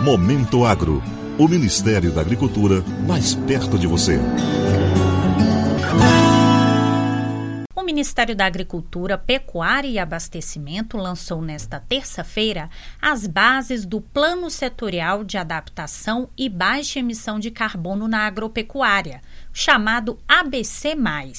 Momento Agro, o Ministério da Agricultura mais perto de você. O Ministério da Agricultura, Pecuária e Abastecimento lançou nesta terça-feira as bases do Plano Setorial de Adaptação e Baixa Emissão de Carbono na Agropecuária, chamado ABC+.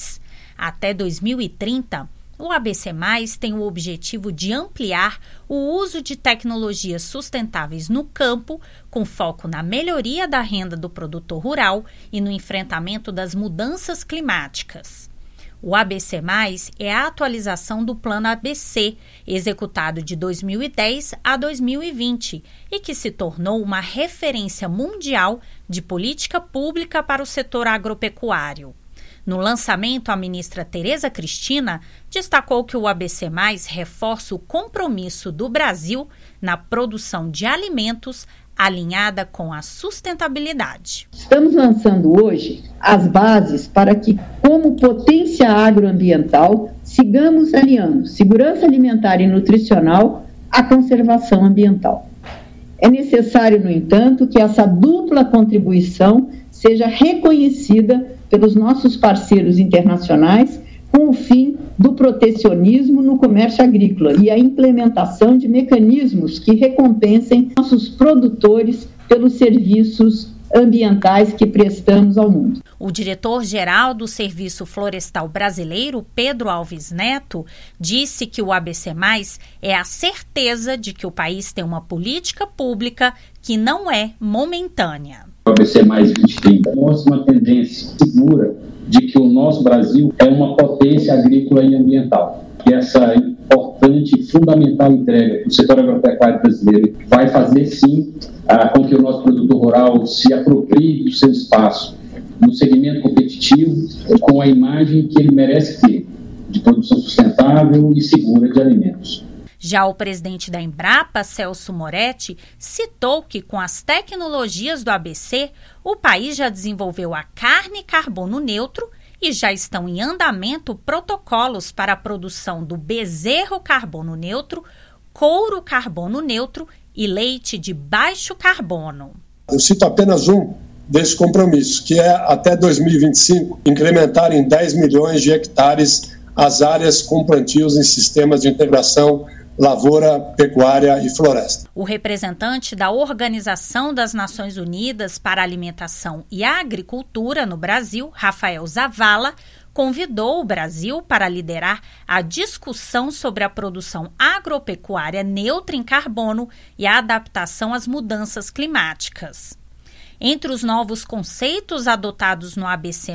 Até 2030, o ABC+, tem o objetivo de ampliar o uso de tecnologias sustentáveis no campo, com foco na melhoria da renda do produtor rural e no enfrentamento das mudanças climáticas. O ABC+, é a atualização do Plano ABC, executado de 2010 a 2020, e que se tornou uma referência mundial de política pública para o setor agropecuário. No lançamento, a ministra Tereza Cristina destacou que o ABC+, reforça o compromisso do Brasil na produção de alimentos alinhada com a sustentabilidade. Estamos lançando hoje as bases para que, como potência agroambiental, sigamos alinhando segurança alimentar e nutricional à conservação ambiental. É necessário, no entanto, que essa dupla contribuição seja reconhecida pelos nossos parceiros internacionais com o fim do protecionismo no comércio agrícola e a implementação de mecanismos que recompensem nossos produtores pelos serviços ambientais que prestamos ao mundo. O diretor-geral do Serviço Florestal Brasileiro, Pedro Alves Neto, disse que o ABC+, é a certeza de que o país tem uma política pública que não é momentânea. O ABC+ 2030 mostra uma tendência segura de que o nosso Brasil é uma potência agrícola e ambiental. E essa importante e fundamental entrega do setor agropecuário brasileiro vai fazer, sim, com que o nosso produtor rural se aproprie do seu espaço no segmento competitivo, com a imagem que ele merece ter, de produção sustentável e segura de alimentos. Já o presidente da Embrapa, Celso Moretti, citou que com as tecnologias do ABC, o país já desenvolveu a carne carbono neutro e já estão em andamento protocolos para a produção do bezerro carbono neutro, couro carbono neutro e leite de baixo carbono. Eu cito apenas um desses compromissos, que é até 2025 incrementar em 10 milhões de hectares as áreas com plantios em sistemas de integração lavoura, pecuária e floresta. O representante da Organização das Nações Unidas para a Alimentação e a Agricultura no Brasil, Rafael Zavala, convidou o Brasil para liderar a discussão sobre a produção agropecuária neutra em carbono e a adaptação às mudanças climáticas. Entre os novos conceitos adotados no ABC+,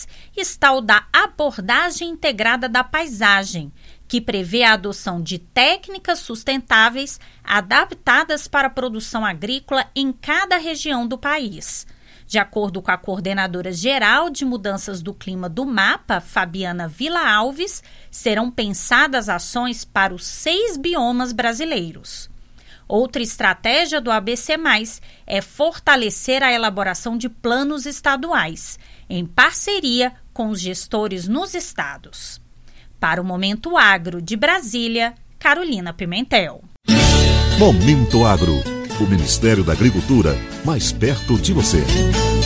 está o da abordagem integrada da paisagem, que prevê a adoção de técnicas sustentáveis adaptadas para a produção agrícola em cada região do país. De acordo com a coordenadora geral de mudanças do clima do MAPA, Fabiana Vila Alves, serão pensadas ações para os 6 biomas brasileiros. Outra estratégia do ABC+, é fortalecer a elaboração de planos estaduais, em parceria com os gestores nos estados. Para o Momento Agro de Brasília, Carolina Pimentel. Momento Agro, o Ministério da Agricultura mais perto de você.